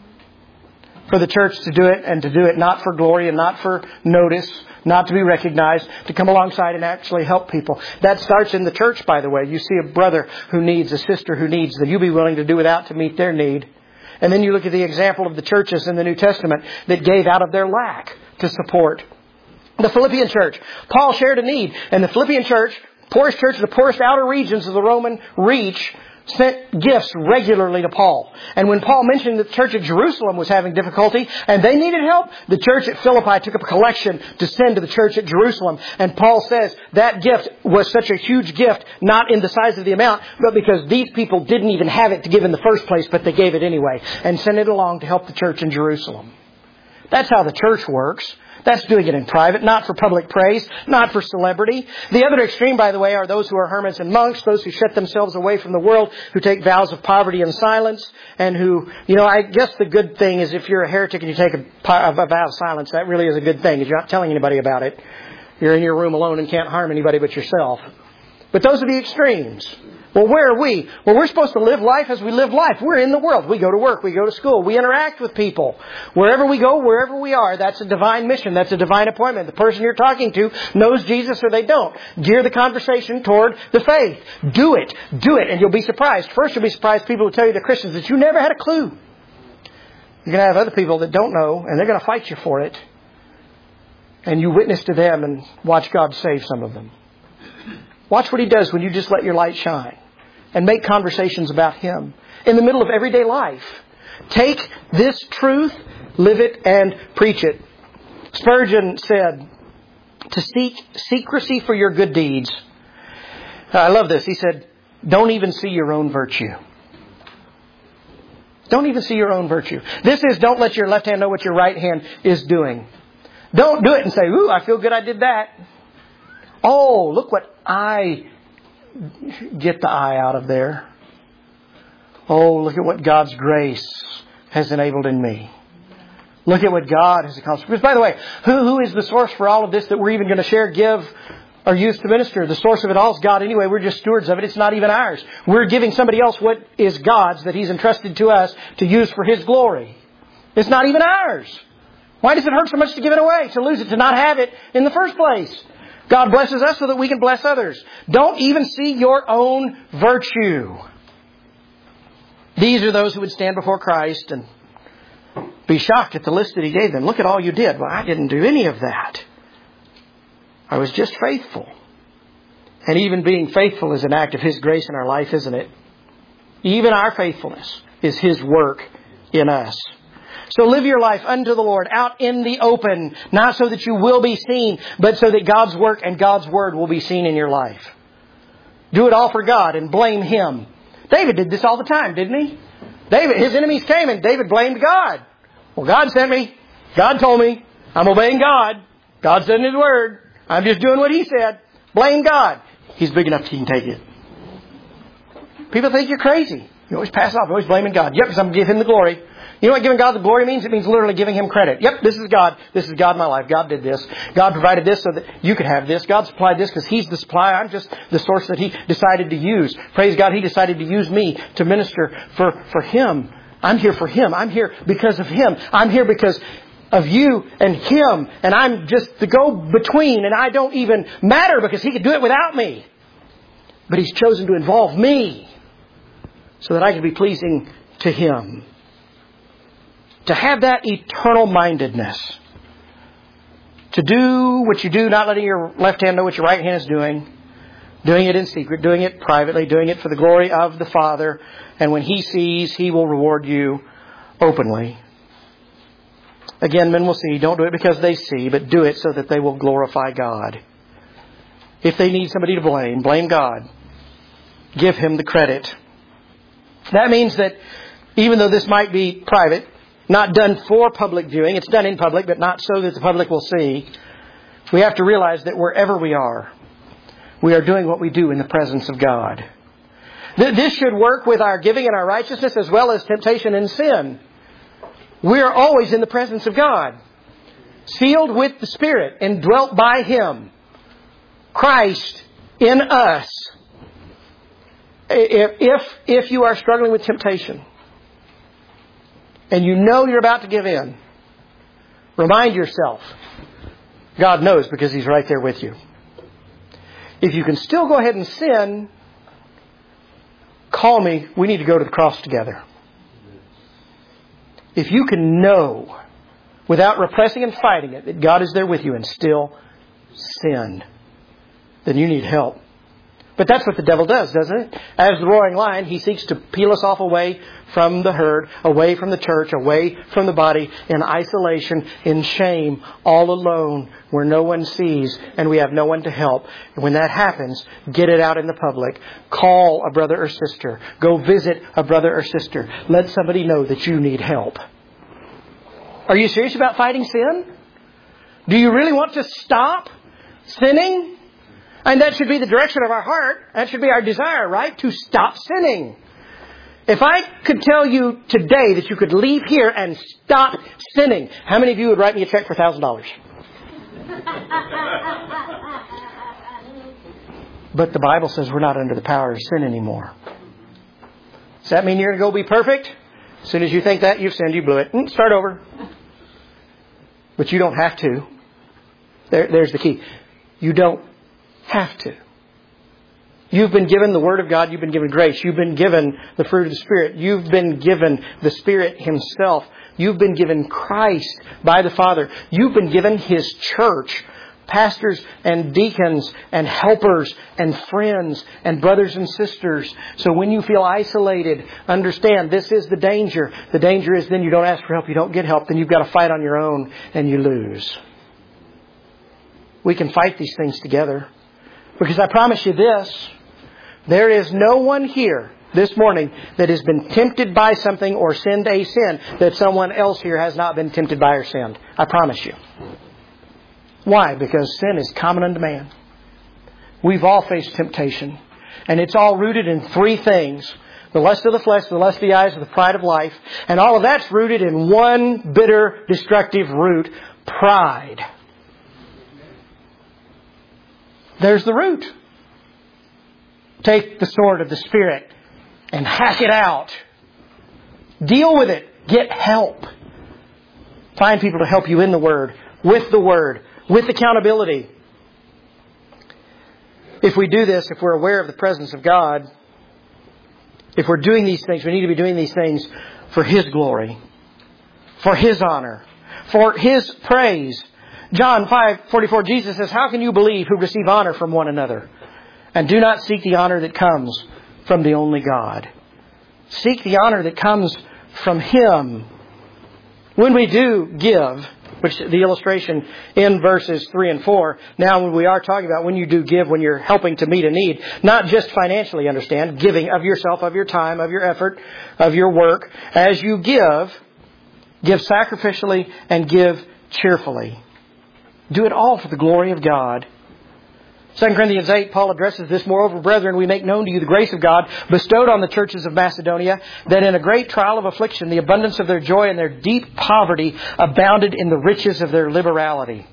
For the church to do it and to do it not for glory and not for notice, not to be recognized, to come alongside and actually help people. That starts in the church, by the way. You see a brother who needs, a sister who needs, that you be willing to do without to meet their need. And then you look at the example of the churches in the New Testament that gave out of their lack to support. The Philippian church. Paul shared a need. And the Philippian church, poorest church, the poorest outer regions of the Roman reach, sent gifts regularly to Paul. And when Paul mentioned that the church at Jerusalem was having difficulty and they needed help, the church at Philippi took up a collection to send to the church at Jerusalem. And Paul says that gift was such a huge gift, not in the size of the amount, but because these people didn't even have it to give in the first place, but they gave it anyway and sent it along to help the church in Jerusalem. That's how the church works. That's doing it in private, not for public praise, not for celebrity. The other extreme, by the way, are those who are hermits and monks, those who shut themselves away from the world, who take vows of poverty and silence, and who, you know, I guess the good thing is if you're a heretic and you take a, a vow of silence, that really is a good thing, because you're not telling anybody about it. You're in your room alone and can't harm anybody but yourself. But those are the extremes. Well, where are we? Well, we're supposed to live life as we live life. We're in the world. We go to work. We go to school. We interact with people. Wherever we go, wherever we are, that's a divine mission. That's a divine appointment. The person you're talking to knows Jesus or they don't. Gear the conversation toward the faith. Do it. Do it. And you'll be surprised. First, you'll be surprised people who tell you they're Christians that you never had a clue. You're going to have other people that don't know, and they're going to fight you for it. And you witness to them and watch God save some of them. Watch what He does when you just let your light shine and make conversations about Him in the middle of everyday life. Take this truth, live it, and preach it. Spurgeon said, to seek secrecy for your good deeds. I love this. He said, don't even see your own virtue. Don't even see your own virtue. This is, don't let your left hand know what your right hand is doing. Don't do it and say, ooh, I feel good I did that. Oh, look what I get the I out of there. Oh, look at what God's grace has enabled in me. Look at what God has accomplished. Because, by the way, who, who is the source for all of this that we're even going to share? Give are used to minister. The source of it all is God anyway. We're just stewards of it. It's not even ours. We're giving somebody else what is God's that He's entrusted to us to use for His glory. It's not even ours. Why does it hurt so much to give it away, to lose it, to not have it in the first place? God blesses us so that we can bless others. Don't even see your own virtue. These are those who would stand before Christ and be shocked at the list that He gave them. Look at all you did. Well, I didn't do any of that. I was just faithful. And even being faithful is an act of His grace in our life, isn't it? Even our faithfulness is His work in us. So live your life unto the Lord, out in the open, not so that you will be seen, but so that God's work and God's Word will be seen in your life. Do it all for God and blame Him. David did this all the time, didn't he? David, his enemies came and David blamed God. Well, God sent me. God told me. I'm obeying God. God said in His Word. I'm just doing what He said. Blame God. He's big enough He can take it. People think you're crazy. You always pass it off. You're always blaming God. Yep, because I'm going to give Him the glory. You know what giving God the glory means? It means literally giving Him credit. Yep, this is God. This is God in my life. God did this. God provided this so that you could have this. God supplied this because He's the supplier. I'm just the source that He decided to use. Praise God, He decided to use me to minister for, for Him. I'm here for Him. I'm here because of Him. I'm here because of you and Him. And I'm just the go-between. And I don't even matter because He could do it without me. But He's chosen to involve me so that I can be pleasing to Him. To have that eternal mindedness. To do what you do, not letting your left hand know what your right hand is doing. Doing it in secret, doing it privately, doing it for the glory of the Father. And when He sees, He will reward you openly. Again, men will see. Don't do it because they see, but do it so that they will glorify God. If they need somebody to blame, blame God. Give Him the credit. That means that even though this might be private, not done for public viewing. It's done in public, but not so that the public will see. We have to realize that wherever we are, we are doing what we do in the presence of God. This should work with our giving and our righteousness as well as temptation and sin. We are always in the presence of God. Sealed with the Spirit and dwelt by Him. Christ in us. If, if, if you are struggling with temptation, and you know you're about to give in, remind yourself, God knows because He's right there with you. If you can still go ahead and sin, call me. We need to go to the cross together. If you can know, without repressing and fighting it, that God is there with you and still sin, then you need help. But that's what the devil does, doesn't it? As the roaring lion, he seeks to peel us off away from the herd, away from the church, away from the body, in isolation, in shame, all alone, where no one sees and we have no one to help. And when that happens, get it out in the public. Call a brother or sister. Go visit a brother or sister. Let somebody know that you need help. Are you serious about fighting sin? Do you really want to stop sinning? And that should be the direction of our heart. That should be our desire, right? To stop sinning. If I could tell you today that you could leave here and stop sinning, how many of you would write me a check for one thousand dollars? But the Bible says we're not under the power of sin anymore. Does that mean you're going to go be perfect? As soon as you think that, you've sinned, you blew it. Start over. But you don't have to. There, there's the key. You don't have to. You've been given the Word of God. You've been given grace. You've been given the fruit of the Spirit. You've been given the Spirit Himself. You've been given Christ by the Father. You've been given His church. Pastors and deacons and helpers and friends and brothers and sisters. So when you feel isolated, understand this is the danger. The danger is then you don't ask for help. You don't get help. Then you've got to fight on your own and you lose. We can fight these things together. Because I promise you this, there is no one here this morning that has been tempted by something or sinned a sin that someone else here has not been tempted by or sinned. I promise you. Why? Because sin is common unto man. We've all faced temptation. And it's all rooted in three things. The lust of the flesh, the lust of the eyes, and the pride of life. And all of that's rooted in one bitter, destructive root, pride. There's the root. Take the sword of the Spirit and hack it out. Deal with it. Get help. Find people to help you in the Word, with the Word, with accountability. If we do this, if we're aware of the presence of God, if we're doing these things, we need to be doing these things for His glory, for His honor, for His praise. John five forty-four, Jesus says, "How can you believe who receive honor from one another, and do not seek the honor that comes from the only God?" Seek the honor that comes from Him. When we do give, which the illustration in verses three and four, now when we are talking about when you do give, when you're helping to meet a need, not just financially, understand, giving of yourself, of your time, of your effort, of your work. As you give, give sacrificially and give cheerfully. Do it all for the glory of God. Second Corinthians eight, Paul addresses this. "Moreover, brethren, we make known to you the grace of God bestowed on the churches of Macedonia, that in a great trial of affliction, the abundance of their joy and their deep poverty abounded in the riches of their liberality."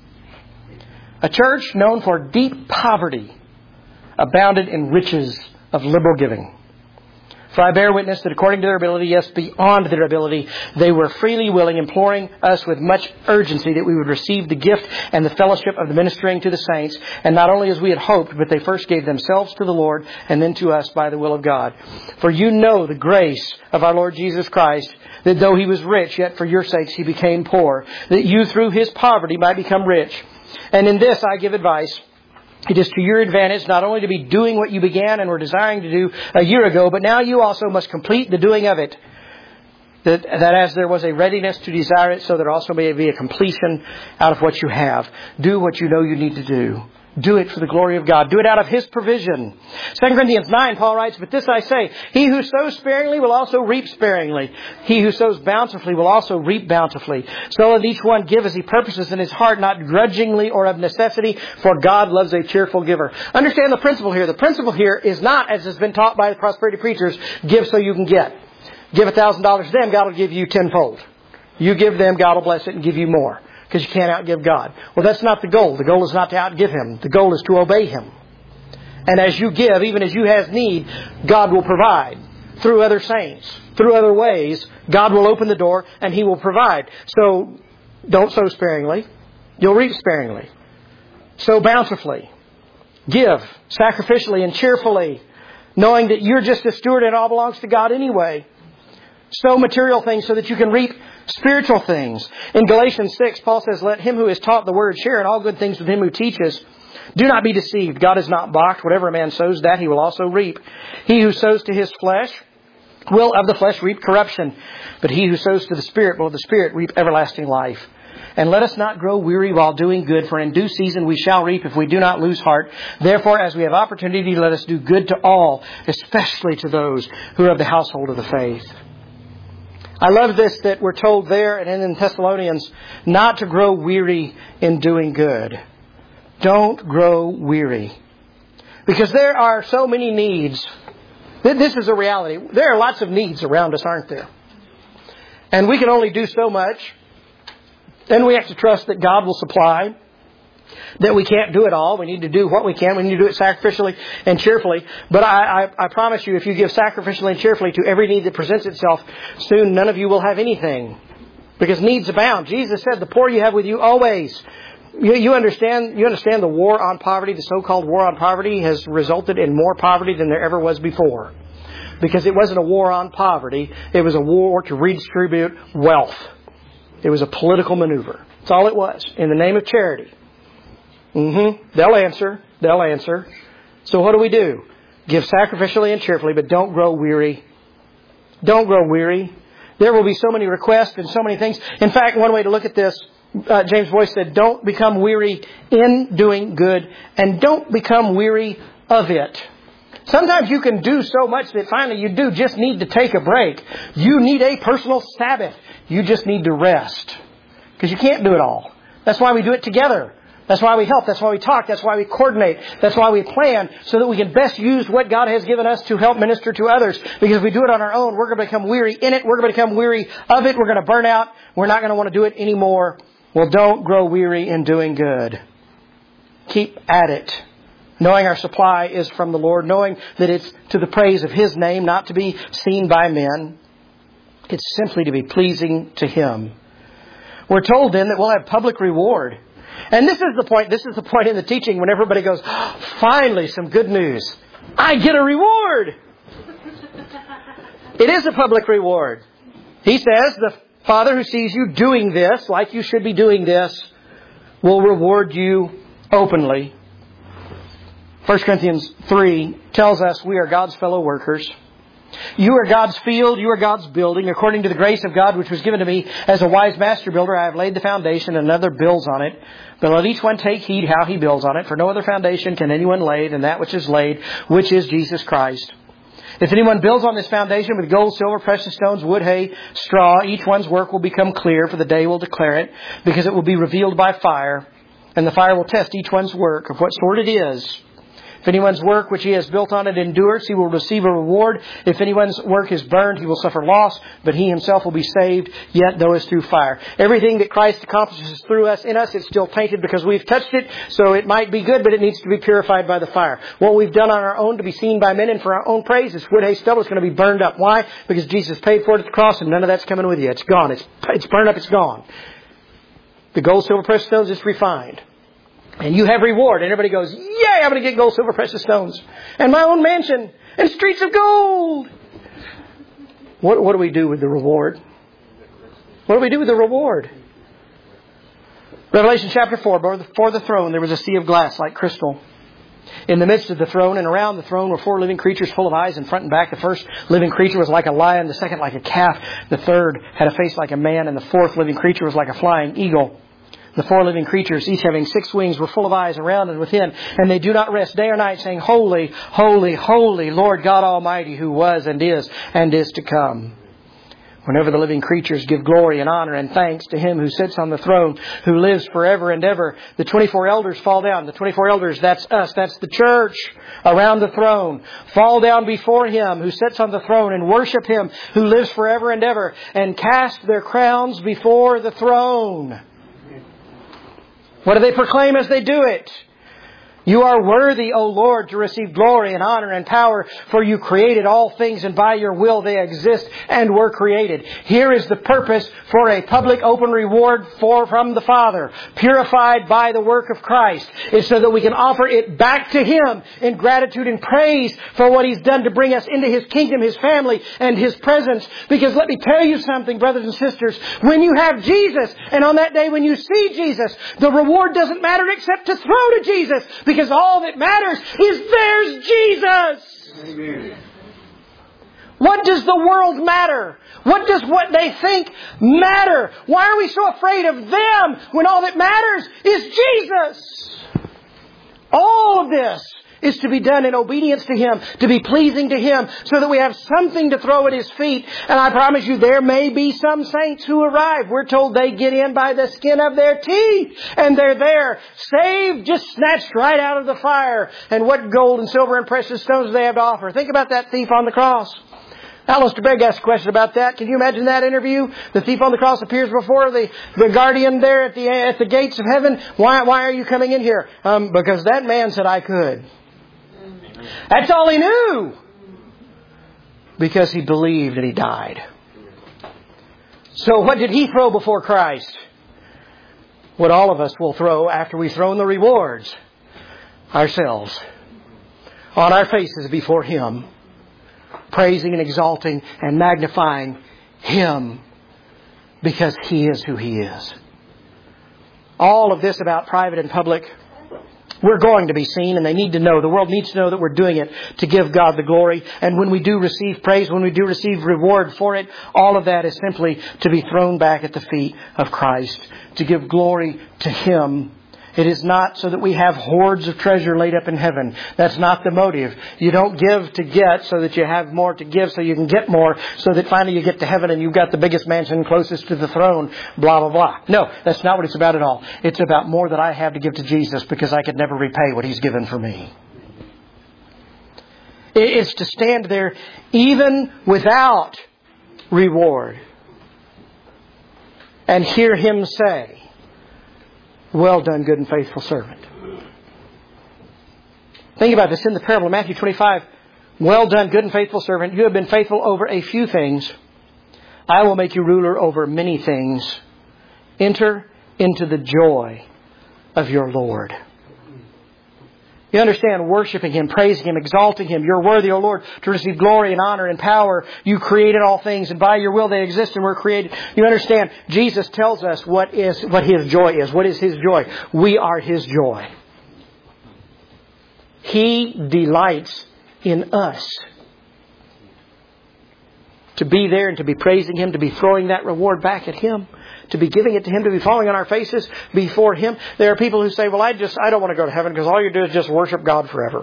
A church known for deep poverty abounded in riches of liberal giving. "For I bear witness that according to their ability, yes, beyond their ability, they were freely willing, imploring us with much urgency that we would receive the gift and the fellowship of the ministering to the saints. And not only as we had hoped, but they first gave themselves to the Lord and then to us by the will of God. For you know the grace of our Lord Jesus Christ, that though He was rich, yet for your sakes He became poor, that you through His poverty might become rich. And in this I give advice. It is to your advantage not only to be doing what you began and were desiring to do a year ago, but now you also must complete the doing of it. That, that as there was a readiness to desire it, so there also may be a completion out of what you have. Do what you know you need to do. Do it for the glory of God. Do it out of His provision. Second Corinthians nine, Paul writes, "But this I say, he who sows sparingly will also reap sparingly. He who sows bountifully will also reap bountifully. So let each one give as he purposes in his heart, not grudgingly or of necessity, for God loves a cheerful giver." Understand the principle here. The principle here is not, as has been taught by the prosperity preachers, give so you can get. Give a thousand dollars to them, God will give you tenfold. You give them, God will bless it and give you more. Because you can't outgive God. Well, that's not the goal. The goal is not to outgive Him. The goal is to obey Him. And as you give, even as you have need, God will provide. Through other saints, through other ways, God will open the door and He will provide. So, don't sow sparingly. You'll reap sparingly. Sow bountifully. Give sacrificially and cheerfully, knowing that you're just a steward and it all belongs to God anyway. Sow material things so that you can reap spiritual things. In Galatians six, Paul says, "Let him who is taught the word share in all good things with him who teaches. Do not be deceived. God is not mocked. Whatever a man sows, that he will also reap. He who sows to his flesh will of the flesh reap corruption. But he who sows to the Spirit will of the Spirit reap everlasting life. And let us not grow weary while doing good, for in due season we shall reap if we do not lose heart. Therefore, as we have opportunity, let us do good to all, especially to those who are of the household of the faith." I love this, that we're told there and in Thessalonians not to grow weary in doing good. Don't grow weary. Because there are so many needs. This is a reality. There are lots of needs around us, aren't there? And we can only do so much. Then we have to trust that God will supply. That we can't do it all. We need to do what we can. We need to do it sacrificially and cheerfully. But I, I, I promise you, if you give sacrificially and cheerfully to every need that presents itself, soon none of you will have anything. Because needs abound. Jesus said, "The poor you have with you always." You, you understand, you understand the war on poverty, the so-called war on poverty has resulted in more poverty than there ever was before. Because it wasn't a war on poverty. It was a war to redistribute wealth. It was a political maneuver. That's all it was. In the name of charity. Mm-hmm. They'll answer. They'll answer. So what do we do? Give sacrificially and cheerfully, but don't grow weary. Don't grow weary. There will be so many requests and so many things. In fact, one way to look at this, uh, James Boyce said, "Don't become weary in doing good, and don't become weary of it." Sometimes you can do so much that finally you do just need to take a break. You need a personal Sabbath. You just need to rest. Because you can't do it all. That's why we do it together. That's why we help. That's why we talk. That's why we coordinate. That's why we plan, so that we can best use what God has given us to help minister to others. Because if we do it on our own, we're going to become weary in it. We're going to become weary of it. We're going to burn out. We're not going to want to do it anymore. Well, don't grow weary in doing good. Keep at it knowing our supply is from the Lord, knowing that it's to the praise of His name, not to be seen by men. It's simply to be pleasing to Him. We're told then that we'll have public reward. And this is the point, this is the point in the teaching when everybody goes, finally some good news. I get a reward. It is a public reward. He says, the Father who sees you doing this, like you should be doing this, will reward you openly. First Corinthians three tells us we are God's fellow workers. You are God's field, you are God's building. According to the grace of God which was given to me as a wise master builder, I have laid the foundation and another builds on it. But let each one take heed how he builds on it. For no other foundation can anyone lay than that which is laid, which is Jesus Christ. If anyone builds on this foundation with gold, silver, precious stones, wood, hay, straw, each one's work will become clear, for the day will declare it, because it will be revealed by fire. And the fire will test each one's work of what sort it is. If anyone's work which he has built on it endures, he will receive a reward. If anyone's work is burned, he will suffer loss, but he himself will be saved, yet though it's through fire. Everything that Christ accomplishes through us, in us, it's still tainted because we've touched it, so it might be good, but it needs to be purified by the fire. What we've done on our own to be seen by men and for our own praise, it's wood, hay, stubble, it's going to be burned up. Why? Because Jesus paid for it at the cross, and none of that's coming with you. It's gone. It's, it's burned up, it's gone. The gold, silver, precious stones is refined. And you have reward. And everybody goes, yay, I'm going to get gold, silver, precious stones. And my own mansion. And streets of gold. What, what do we do with the reward? What do we do with the reward? Revelation chapter four. Before the throne there was a sea of glass like crystal. In the midst of the throne and around the throne were four living creatures full of eyes in front and back. The first living creature was like a lion. The second like a calf. The third had a face like a man. And the fourth living creature was like a flying eagle. The four living creatures, each having six wings, were full of eyes around and within, and they do not rest day or night, saying, Holy, holy, holy, Lord God Almighty, who was and is and is to come. Whenever the living creatures give glory and honor and thanks to Him who sits on the throne, who lives forever and ever, the twenty-four elders fall down. The twenty-four elders, that's us, that's the church around the throne, fall down before Him who sits on the throne and worship Him who lives forever and ever, and cast their crowns before the throne. What do they proclaim as they do it? You are worthy, O Lord, to receive glory and honor and power, for you created all things, and by your will they exist and were created. Here is the purpose for a public open reward for from the Father, purified by the work of Christ, is so that we can offer it back to Him in gratitude and praise for what He's done to bring us into His kingdom, His family, and His presence. Because let me tell you something, brothers and sisters, when you have Jesus, and on that day when you see Jesus, the reward doesn't matter except to throw to Jesus. Because all that matters is there's Jesus. Amen. What does the world matter? What does what they think matter? Why are we so afraid of them when all that matters is Jesus? All of this is to be done in obedience to Him, to be pleasing to Him, so that we have something to throw at His feet. And I promise you, there may be some saints who arrive. We're told they get in by the skin of their teeth, and they're there, saved, just snatched right out of the fire. And what gold and silver and precious stones do they have to offer? Think about that thief on the cross. Alistair Begg asked a question about that. Can you imagine that interview? The thief on the cross appears before the, the guardian there at the at the gates of heaven. Why, why are you coming in here? Um, because that man said I could. That's all he knew. Because he believed and he died. So what did he throw before Christ? What all of us will throw after we've thrown the rewards. Ourselves. On our faces before Him. Praising and exalting and magnifying Him. Because He is who He is. All of this about private and public, we're going to be seen, and they need to know. The world needs to know that we're doing it to give God the glory. And when we do receive praise, when we do receive reward for it, all of that is simply to be thrown back at the feet of Christ. To give glory to Him. It is not so that we have hoards of treasure laid up in heaven. That's not the motive. You don't give to get so that you have more to give so you can get more, so that finally you get to heaven and you've got the biggest mansion closest to the throne, blah, blah, blah. No, that's not what it's about at all. It's about more that I have to give to Jesus because I could never repay what He's given for me. It's to stand there even without reward and hear Him say, well done, good and faithful servant. Think about this in the parable of Matthew twenty-five. Well done, good and faithful servant. You have been faithful over a few things. I will make you ruler over many things. Enter into the joy of your Lord. You understand, worshiping Him, praising Him, exalting Him. You're worthy, O Lord, to receive glory and honor and power. You created all things, and by your will they exist and were created. You understand, Jesus tells us what is what His joy is. What is His joy? We are His joy. He delights in us. To be there and to be praising Him, to be throwing that reward back at Him, to be giving it to Him, to be falling on our faces before Him. There are people who say, well, I just I don't want to go to heaven because all you do is just worship God forever.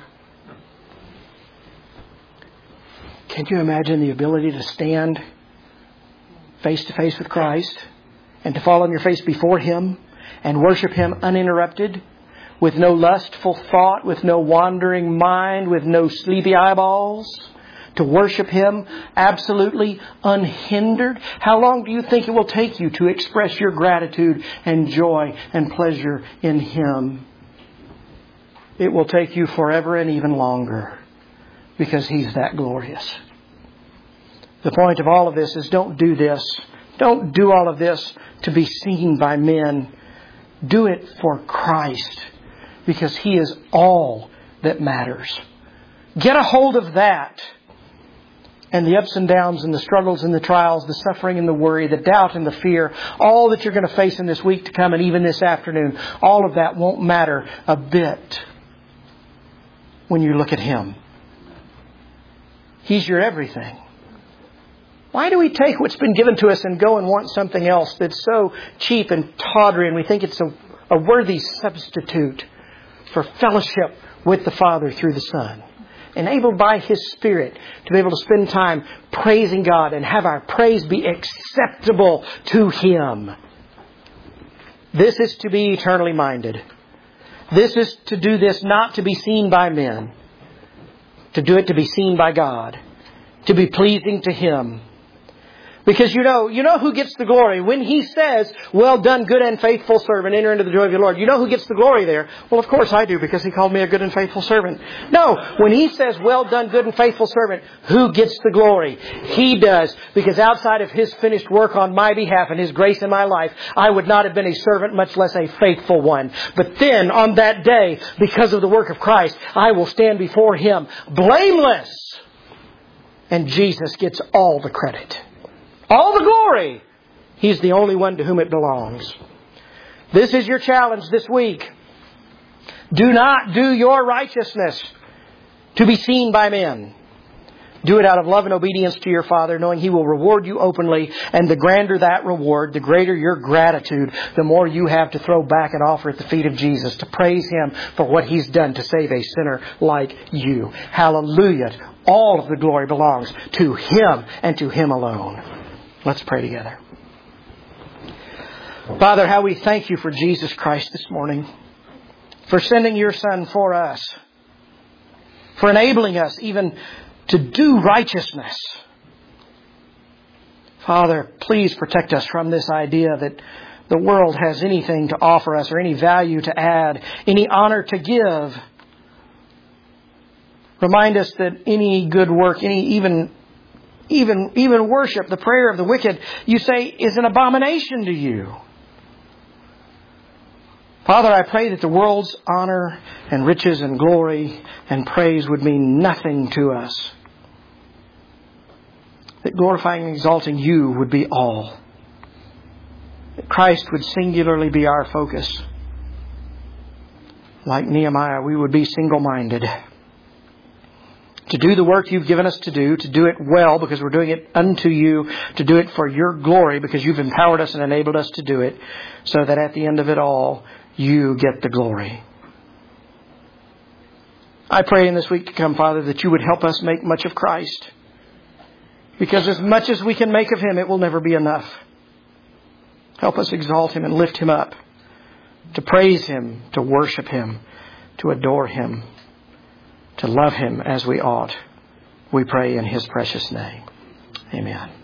Can you imagine the ability to stand face to face with Christ and to fall on your face before Him and worship Him uninterrupted, with no lustful thought, with no wandering mind, with no sleepy eyeballs? To worship Him absolutely unhindered? How long do you think it will take you to express your gratitude and joy and pleasure in Him? It will take you forever and even longer, because He's that glorious. The point of all of this is, don't do this. Don't do all of this to be seen by men. Do it for Christ, because He is all that matters. Get a hold of that. And the ups and downs and the struggles and the trials, the suffering and the worry, the doubt and the fear, all that you're going to face in this week to come and even this afternoon, all of that won't matter a bit when you look at Him. He's your everything. Why do we take what's been given to us and go and want something else that's so cheap and tawdry, and we think it's a, a worthy substitute for fellowship with the Father through the Son? Enabled by His Spirit to be able to spend time praising God and have our praise be acceptable to Him. This is to be eternally minded. This is to do this not to be seen by men. To do it to be seen by God. To be pleasing to Him. Because you know, you know who gets the glory. When He says, well done, good and faithful servant, enter into the joy of your Lord. You know who gets the glory there? Well, of course I do, because He called me a good and faithful servant. No, when He says, well done, good and faithful servant, who gets the glory? He does. Because outside of His finished work on my behalf and His grace in my life, I would not have been a servant, much less a faithful one. But then, on that day, because of the work of Christ, I will stand before Him blameless. And Jesus gets all the credit. All the glory. He's the only one to whom it belongs. This is your challenge this week. Do not do your righteousness to be seen by men. Do it out of love and obedience to your Father, knowing He will reward you openly. And the grander that reward, the greater your gratitude, the more you have to throw back and offer at the feet of Jesus to praise Him for what He's done to save a sinner like you. Hallelujah. All of the glory belongs to Him and to Him alone. Let's pray together. Father, how we thank You for Jesus Christ this morning, for sending Your Son for us, for enabling us even to do righteousness. Father, please protect us from this idea that the world has anything to offer us or any value to add, any honor to give. Remind us that any good work, any even Even, even worship, the prayer of the wicked, You say, is an abomination to You. Father, I pray that the world's honor and riches and glory and praise would mean nothing to us. That glorifying and exalting You would be all. That Christ would singularly be our focus. Like Nehemiah, we would be single-minded. To do the work You've given us to do, to do it well because we're doing it unto You, to do it for Your glory because You've empowered us and enabled us to do it, so that at the end of it all, You get the glory. I pray in this week to come, Father, that You would help us make much of Christ. Because as much as we can make of Him, it will never be enough. Help us exalt Him and lift Him up, to praise Him, to worship Him, to adore Him, to love Him as we ought. We pray in His precious name. Amen.